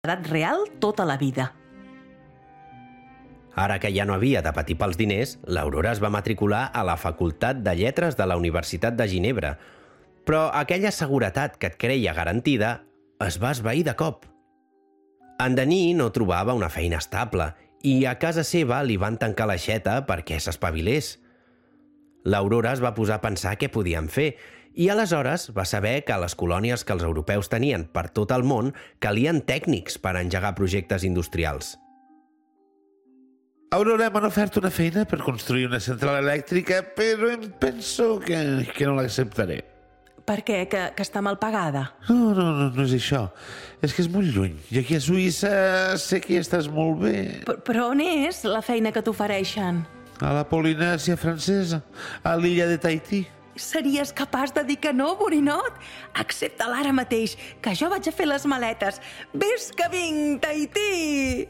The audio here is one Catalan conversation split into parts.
edat real tota la vida. Ara que ja no havia de patir pels diners, l'Aurora es va matricular a la Facultat de Lletres de la Universitat de Ginebra. Però aquella seguretat que et creia garantida es va esvair de cop. En Denis no trobava una feina estable i a casa seva li van tancar l'aixeta perquè s'espavilés. L'Aurora es va posar a pensar què podien fer i aleshores va saber que a les colònies que els europeus tenien per tot el món calien tècnics per engegar projectes industrials. Aurora, m'han ofert una feina per construir una central elèctrica, però em penso que no l'acceptaré. Per què? Que està mal pagada? No és això. És que és molt lluny. I aquí a Suïssa sé que hi estàs molt bé. Però on és la feina que t'ofereixen? A la Polinèsia francesa, a l'illa de Tahití. Series capaç de dir que no, borinot? Accepta-la ara mateix, que jo vaig a fer les maletes. Ves que vinc, Tahití!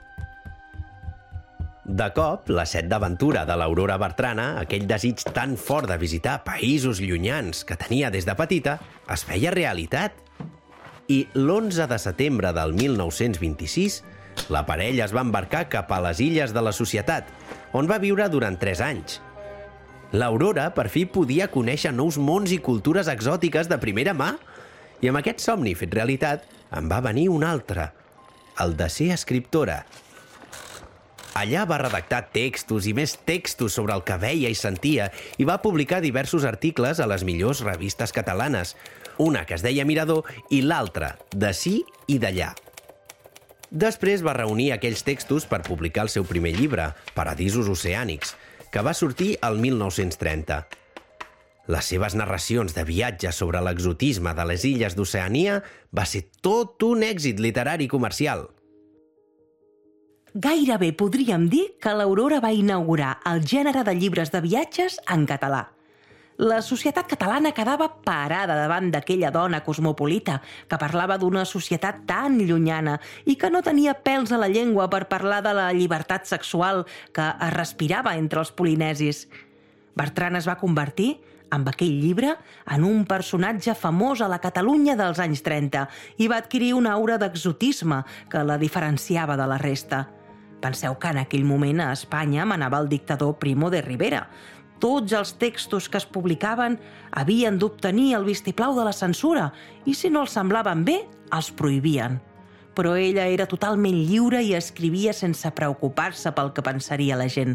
De cop, la set d'aventura de l'Aurora Bertrana, aquell desig tan fort de visitar països llunyans que tenia des de petita, es feia realitat. I l'11 de setembre del 1926, la parella es va embarcar cap a les Illes de la Societat, on va viure durant 3 anys. L'Aurora, per fi, podia conèixer nous mons i cultures exòtiques de primera mà. I amb aquest somni fet realitat, en va venir un altre, el de ser escriptora. Allà va redactar textos i més textos sobre el que veia i sentia i va publicar diversos articles a les millors revistes catalanes, una que es deia Mirador i l'altra, d'Ací i d'Allà. Després va reunir aquells textos per publicar el seu primer llibre, Paradisos oceànics, que va sortir el 1930. Les seves narracions de viatges sobre l'exotisme de les illes d'Oceania va ser tot un èxit literari i comercial. Gairebé podríem dir que l'Aurora va inaugurar el gènere de llibres de viatges en català. La societat catalana quedava parada davant d'aquella dona cosmopolita que parlava d'una societat tan llunyana i que no tenia pèls a la llengua per parlar de la llibertat sexual que es respirava entre els polinesis. Bertran es va convertir, amb aquell llibre, en un personatge famós a la Catalunya dels anys 30 i va adquirir una aura d'exotisme que la diferenciava de la resta. Penseu que en aquell moment a Espanya manava el dictador Primo de Rivera. Tots els textos que es publicaven havien d'obtenir el vistiplau de la censura i si no els semblaven bé, els prohibien. Però ella era totalment lliure i escrivia sense preocupar-se pel que pensaria la gent.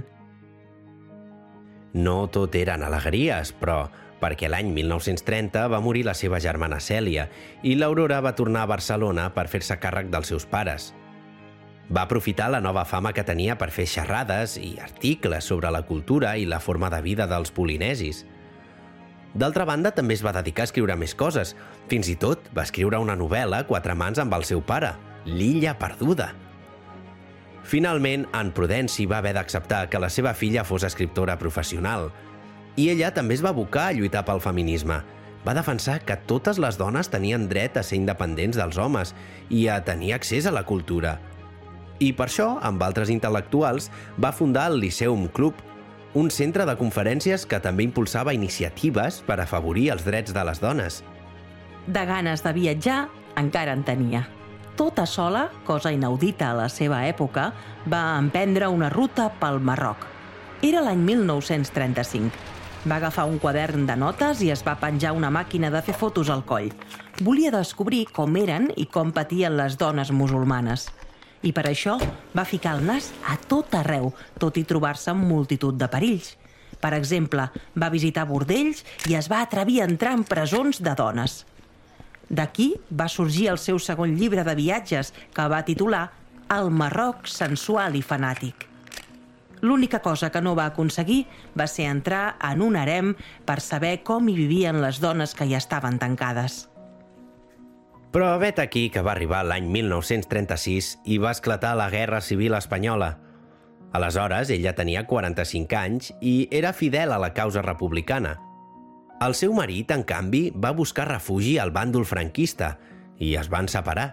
No tot eren alegries, però perquè l'any 1930 va morir la seva germana Cèlia i l'Aurora va tornar a Barcelona per fer-se càrrec dels seus pares. Va aprofitar la nova fama que tenia per fer xerrades i articles sobre la cultura i la forma de vida dels polinesis. D'altra banda, també es va dedicar a escriure més coses. Fins i tot va escriure una novel·la a 4 mans amb el seu pare, L'illa perduda. Finalment, en Prudenci va haver d'acceptar que la seva filla fos escriptora professional. I ella també es va abocar a lluitar pel feminisme. Va defensar que totes les dones tenien dret a ser independents dels homes i a tenir accés a la cultura. I per això, amb altres intel·lectuals, va fundar el Lyceum Club, un centre de conferències que també impulsava iniciatives per afavorir els drets de les dones. De ganes de viatjar, encara en tenia. Tota sola, cosa inaudita a la seva època, va emprendre una ruta pel Marroc. Era l'any 1935. Va agafar un quadern de notes i es va penjar una màquina de fer fotos al coll. Volia descobrir com eren i com patien les dones musulmanes. I per això va ficar el nas a tot arreu, tot i trobar-se amb multitud de perills. Per exemple, va visitar bordells i es va atrevir a entrar en presons de dones. D'aquí va sorgir el seu segon llibre de viatges, que va titular El Marroc sensual i fanàtic. L'única cosa que no va aconseguir va ser entrar en un harem per saber com hi vivien les dones que hi estaven tancades. Però vet aquí que va arribar l'any 1936 i va esclatar la Guerra Civil Espanyola. Aleshores, ella tenia 45 anys i era fidel a la causa republicana. El seu marit, en canvi, va buscar refugi al bàndol franquista i es van separar.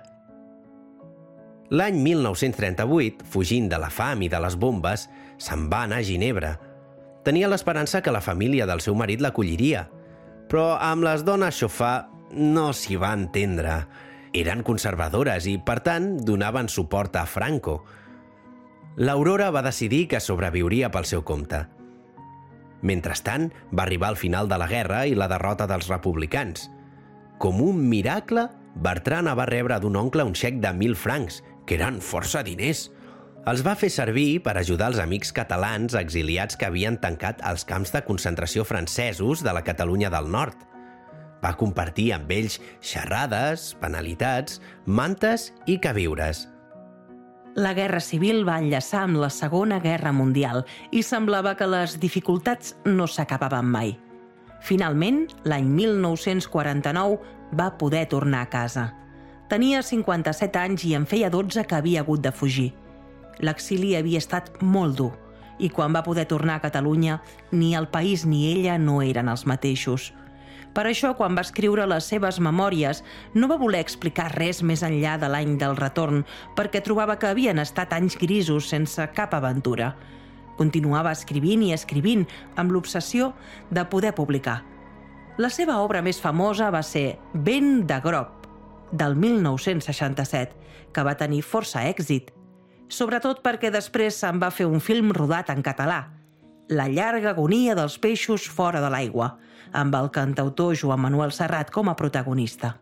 L'any 1938, fugint de la fam i de les bombes, se'n va anar a Ginebra. Tenia l'esperança que la família del seu marit l'acolliria, però amb les dones xofar no s'hi va entendre eren conservadores i, per tant, donaven suport a Franco. L'Aurora va decidir que sobreviuria pel seu compte. Mentrestant, va arribar el final de la guerra i la derrota dels republicans. Com un miracle, Bertrana va rebre d'un oncle un xec de 1.000 francs, que eren força diners. Els va fer servir per ajudar els amics catalans exiliats que havien tancat els camps de concentració francesos de la Catalunya del Nord. Va compartir amb ells xerrades, penalitats, mantes i queviures. La Guerra Civil va enllaçar amb la Segona Guerra Mundial i semblava que les dificultats no s'acabaven mai. Finalment, l'any 1949 va poder tornar a casa. Tenia 57 anys i en feia 12 que havia hagut de fugir. L'exili havia estat molt dur i quan va poder tornar a Catalunya ni el país ni ella no eren els mateixos. Per això, quan va escriure les seves memòries, no va voler explicar res més enllà de l'any del retorn, perquè trobava que havien estat anys grisos sense cap aventura. Continuava escrivint i escrivint, amb l'obsessió de poder publicar. La seva obra més famosa va ser Vent de Grob, del 1967, que va tenir força èxit, sobretot perquè després se'n va fer un film rodat en català, La llarga agonia dels peixos fora de l'aigua, amb el cantautor Joan Manuel Serrat com a protagonista.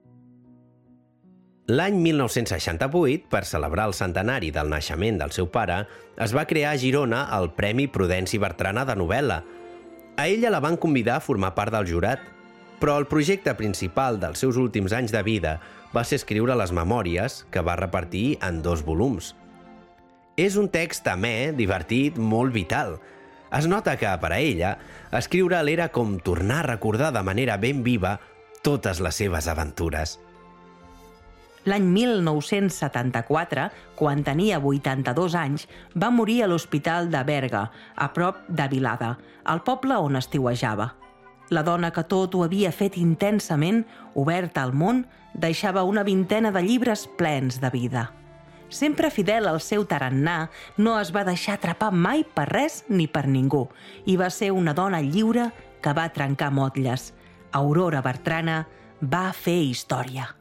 L'any 1968, per celebrar el centenari del naixement del seu pare, es va crear a Girona el Premi Prudenci Bertrana de novel·la. A ella la van convidar a formar part del jurat, però el projecte principal dels seus últims anys de vida va ser escriure les memòries, que va repartir en 2 volums. És un text amè, divertit, molt vital. Es nota que, per a ella, escriure'l era com tornar a recordar de manera ben viva totes les seves aventures. L'any 1974, quan tenia 82 anys, va morir a l'Hospital de Berga, a prop de Vilada, el poble on estiuejava. La dona que tot ho havia fet intensament, oberta al món, deixava una 20ena de llibres plens de vida. Sempre fidel al seu tarannà, no es va deixar atrapar mai per res ni per ningú i va ser una dona lliure que va trencar motlles. Aurora Bertrana va fer història.